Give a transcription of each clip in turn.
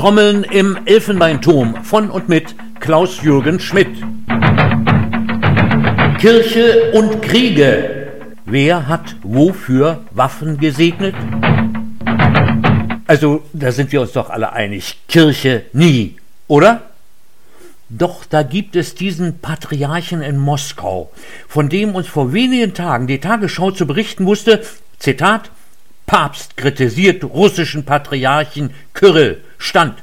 Trommeln im Elfenbeinturm von und mit Klaus-Jürgen Schmidt. Kirche und Kriege. Wer hat wofür Waffen gesegnet? Also, da sind wir uns doch alle einig. Kirche nie, oder? Doch da gibt es diesen Patriarchen in Moskau, von dem uns vor wenigen Tagen die Tagesschau zu berichten wusste, Zitat, Papst kritisiert russischen Patriarchen Kyrill, Stand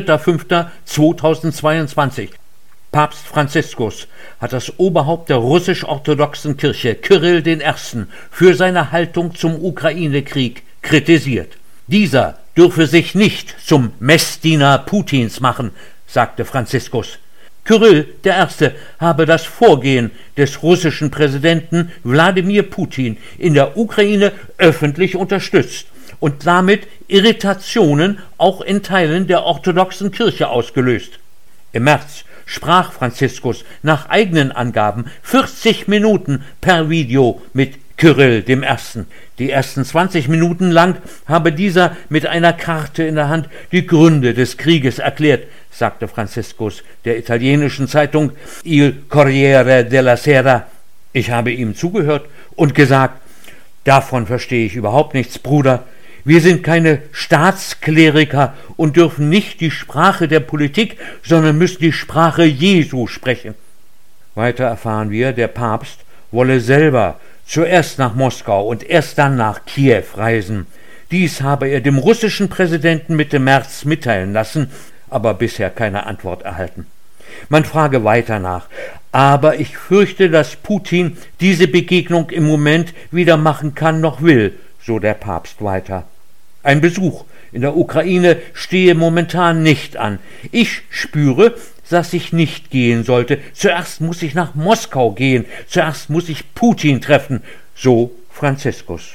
3.5.2022. Papst Franziskus hat das Oberhaupt der russisch-orthodoxen Kirche, Kyrill I., für seine Haltung zum Ukraine-Krieg kritisiert. Dieser dürfe sich nicht zum Messdiener Putins machen, sagte Franziskus. Kyrill I. habe das Vorgehen des russischen Präsidenten Wladimir Putin in der Ukraine öffentlich unterstützt und damit Irritationen auch in Teilen der orthodoxen Kirche ausgelöst. Im März sprach Franziskus nach eigenen Angaben 40 Minuten per Video mit Kyrill I. Die ersten 20 Minuten lang habe dieser mit einer Karte in der Hand die Gründe des Krieges erklärt, sagte Franziskus der italienischen Zeitung Il Corriere della Sera. Ich habe ihm zugehört und gesagt, davon verstehe ich überhaupt nichts, Bruder. Wir sind keine Staatskleriker und dürfen nicht die Sprache der Politik, sondern müssen die Sprache Jesu sprechen. Weiter erfahren wir, der Papst wolle selber zuerst nach Moskau und erst dann nach Kiew reisen. Dies habe er dem russischen Präsidenten Mitte März mitteilen lassen, aber bisher keine Antwort erhalten. Man frage weiter nach, aber ich fürchte, dass Putin diese Begegnung im Moment weder machen kann noch will, so der Papst weiter. Ein Besuch in der Ukraine stehe momentan nicht an. Ich spüre, dass ich nicht gehen sollte. Zuerst muss ich nach Moskau gehen. Zuerst muss ich Putin treffen. So Franziskus.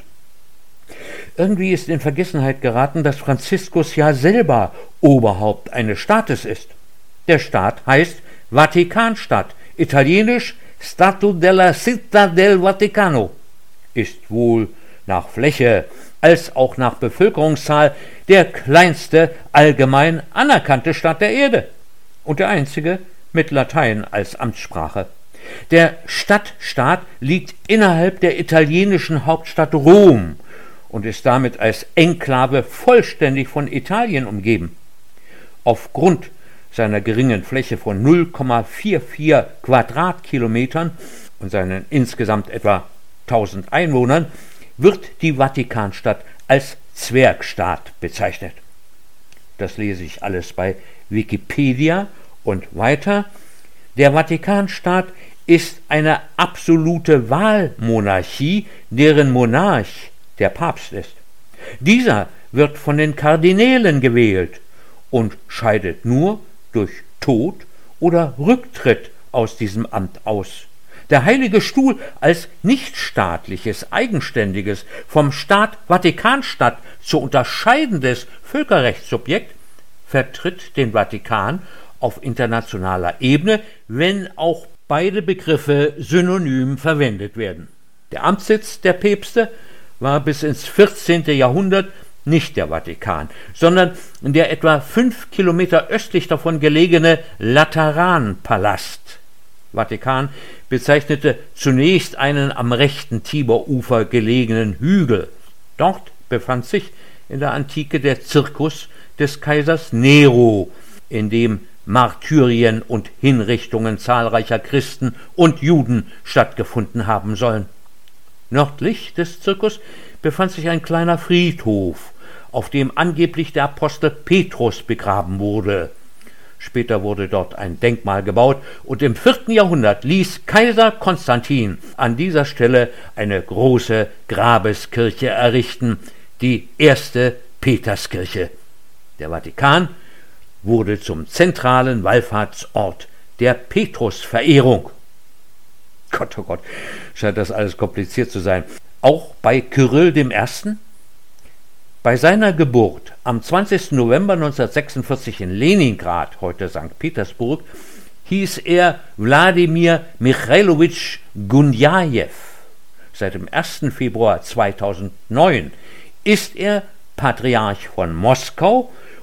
Irgendwie ist in Vergessenheit geraten, dass Franziskus ja selber Oberhaupt eines Staates ist. Der Staat heißt Vatikanstadt, italienisch Stato della Città del Vaticano, ist wohl nach Fläche als auch nach Bevölkerungszahl der kleinste allgemein anerkannte Staat der Erde und der einzige mit Latein als Amtssprache. Der Stadtstaat liegt innerhalb der italienischen Hauptstadt Rom und ist damit als Enklave vollständig von Italien umgeben. Aufgrund seiner geringen Fläche von 0,44 Quadratkilometern und seinen insgesamt etwa 1000 Einwohnern wird die Vatikanstadt als Zwergstaat bezeichnet. Das lese ich alles bei Wikipedia und weiter. Der Vatikanstaat ist eine absolute Wahlmonarchie, deren Monarch der Papst ist. Dieser wird von den Kardinälen gewählt und scheidet nur durch Tod oder Rücktritt aus diesem Amt aus. Der Heilige Stuhl als nichtstaatliches, eigenständiges, vom Staat Vatikanstadt zu unterscheidendes Völkerrechtssubjekt vertritt den Vatikan auf internationaler Ebene, wenn auch beide Begriffe synonym verwendet werden. Der Amtssitz der Päpste war bis ins 14. Jahrhundert nicht der Vatikan, sondern der etwa 5 Kilometer östlich davon gelegene Lateranpalast. Vatikan bezeichnete zunächst einen am rechten Tiberufer gelegenen Hügel. Dort befand sich in der Antike der Circus des Kaisers Nero, in dem Martyrien und Hinrichtungen zahlreicher Christen und Juden stattgefunden haben sollen. Nördlich des Circus befand sich ein kleiner Friedhof, auf dem angeblich der Apostel Petrus begraben wurde. Später wurde dort ein Denkmal gebaut und im 4. Jahrhundert ließ Kaiser Konstantin an dieser Stelle eine große Grabeskirche errichten, die erste Peterskirche. Der Vatikan wurde zum zentralen Wallfahrtsort der Petrusverehrung. Gott, oh Gott, scheint das alles kompliziert zu sein. Auch bei Kyrill I.? Bei seiner Geburt am 20. November 1946 in Leningrad, heute St. Petersburg, hieß er Wladimir Michailowitsch Gundjajew. Seit dem 1. Februar 2009 ist er Patriarch von Moskau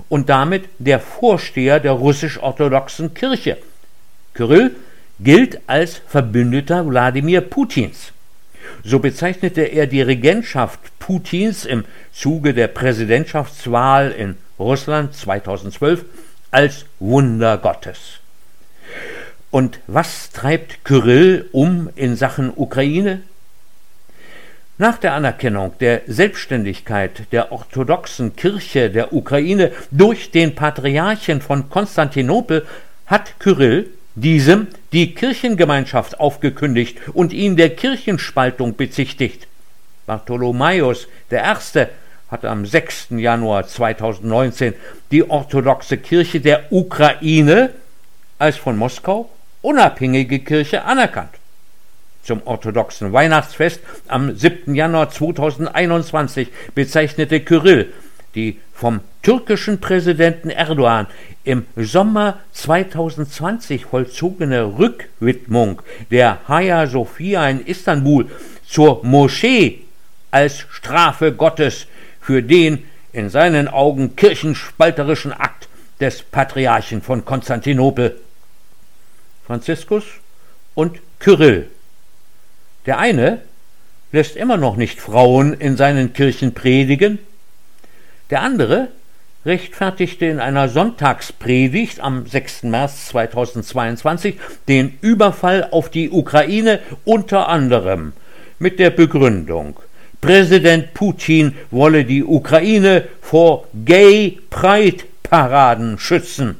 und damit der Vorsteher der russisch-orthodoxen Kirche. Kyrill gilt als Verbündeter Wladimir Putins. So bezeichnete er die Regentschaft Putins im Zuge der Präsidentschaftswahl in Russland 2012 als Wunder Gottes. Und was treibt Kyrill in Sachen Ukraine? Nach der Anerkennung der Selbstständigkeit der orthodoxen Kirche der Ukraine durch den Patriarchen von Konstantinopel hat Kyrill diesem die Kirchengemeinschaft aufgekündigt und ihn der Kirchenspaltung bezichtigt. Bartholomäus I. hat am 6. Januar 2019 die orthodoxe Kirche der Ukraine als von Moskau unabhängige Kirche anerkannt. Zum orthodoxen Weihnachtsfest am 7. Januar 2021 bezeichnete Kyrill die vom türkischen Präsidenten Erdogan im Sommer 2020 vollzogene Rückwidmung der Hagia Sophia in Istanbul zur Moschee als Strafe Gottes für den in seinen Augen kirchenspalterischen Akt des Patriarchen von Konstantinopel. Franziskus und Kyrill. Der eine lässt immer noch nicht Frauen in seinen Kirchen predigen, der andere rechtfertigte in einer Sonntagspredigt am 6. März 2022 den Überfall auf die Ukraine unter anderem mit der Begründung, Präsident Putin wolle die Ukraine vor Gay-Pride-Paraden schützen.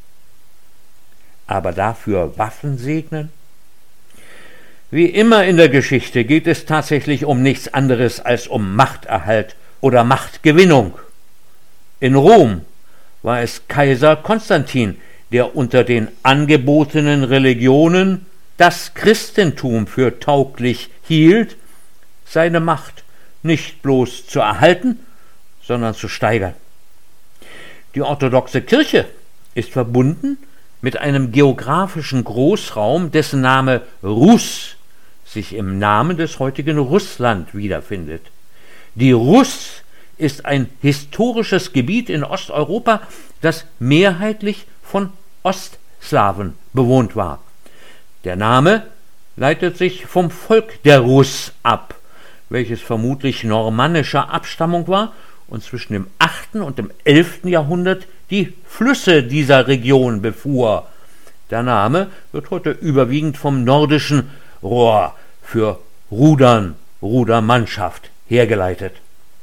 Aber dafür Waffen segnen? Wie immer in der Geschichte geht es tatsächlich um nichts anderes als um Machterhalt oder Machtgewinnung. In Rom war es Kaiser Konstantin, der unter den angebotenen Religionen das Christentum für tauglich hielt, seine Macht nicht bloß zu erhalten, sondern zu steigern. Die orthodoxe Kirche ist verbunden mit einem geografischen Großraum, dessen Name Rus sich im Namen des heutigen Russland wiederfindet. Die Rus ist ein historisches Gebiet in Osteuropa, das mehrheitlich von Ostslawen bewohnt war. Der Name leitet sich vom Volk der Rus ab, welches vermutlich normannischer Abstammung war und zwischen dem 8. und dem 11. Jahrhundert die Flüsse dieser Region befuhr. Der Name wird heute überwiegend vom nordischen Rohr für Rudern, Rudermannschaft hergeleitet.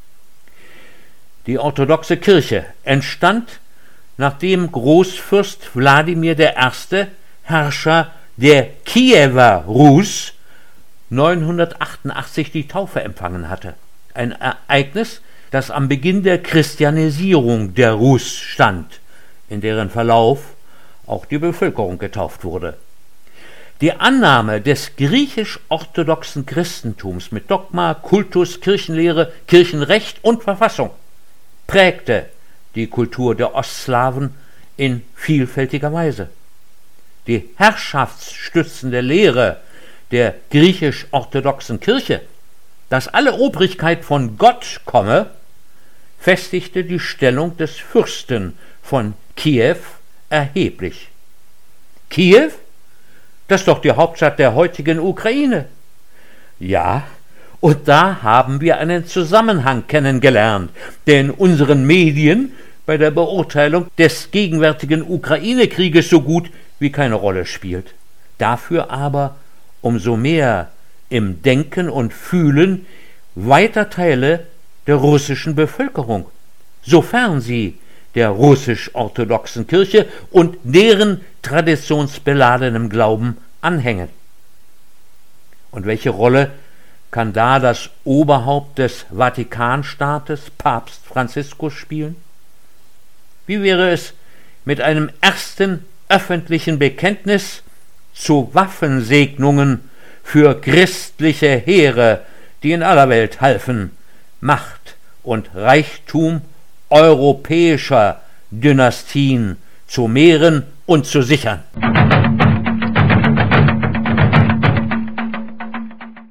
Die orthodoxe Kirche entstand, nachdem Großfürst Wladimir I., Herrscher der Kiewer Rus, 988 die Taufe empfangen hatte. Ein Ereignis, das am Beginn der Christianisierung der Rus stand, in deren Verlauf auch die Bevölkerung getauft wurde. Die Annahme des griechisch-orthodoxen Christentums mit Dogma, Kultus, Kirchenlehre, Kirchenrecht und Verfassung prägte die Kultur der Ostslawen in vielfältiger Weise. Die herrschaftsstützende Lehre der griechisch-orthodoxen Kirche, dass alle Obrigkeit von Gott komme, festigte die Stellung des Fürsten von Kiew erheblich. Kiew? Das ist doch die Hauptstadt der heutigen Ukraine. Ja, und da haben wir einen Zusammenhang kennengelernt, der in unseren Medien bei der Beurteilung des gegenwärtigen Ukraine-Krieges so gut wie keine Rolle spielt. Dafür aber umso mehr im Denken und Fühlen weiter Teile der russischen Bevölkerung, sofern sie der russisch-orthodoxen Kirche und deren traditionsbeladenem Glauben anhängen. Und welche Rolle kann da das Oberhaupt des Vatikanstaates, Papst Franziskus, spielen? Wie wäre es mit einem ersten öffentlichen Bekenntnis zu Waffensegnungen für christliche Heere, die in aller Welt halfen, Macht und Reichtum europäischer Dynastien zu mehren und zu sichern?